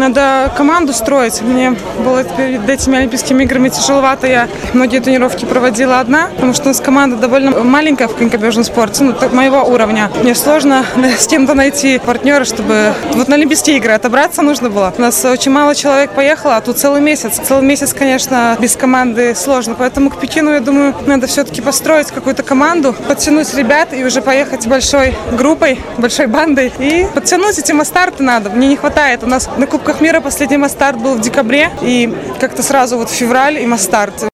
Надо команду строить. Мне было перед этими Олимпийскими играми тяжеловато. Я многие тренировки проводила одна, потому что у нас команда довольно маленькая в конькобежном спорте, моего уровня. Мне сложно с кем-то найти партнера, чтобы вот на Олимпийские игры отобраться нужно было. У нас очень мало человек поехало, а тут целый месяц. Целый месяц, конечно, без команды сложно. Поэтому к Пекину, я думаю, надо все-таки построить какую-то команду, подтянуть ребят и уже поехать большой группой, большой бандой. И подтянуть эти масс-старты надо. Мне не хватает. У нас на Кубках мира последний масс-старт был в декабре, и как-то сразу вот февраль и масс-старт.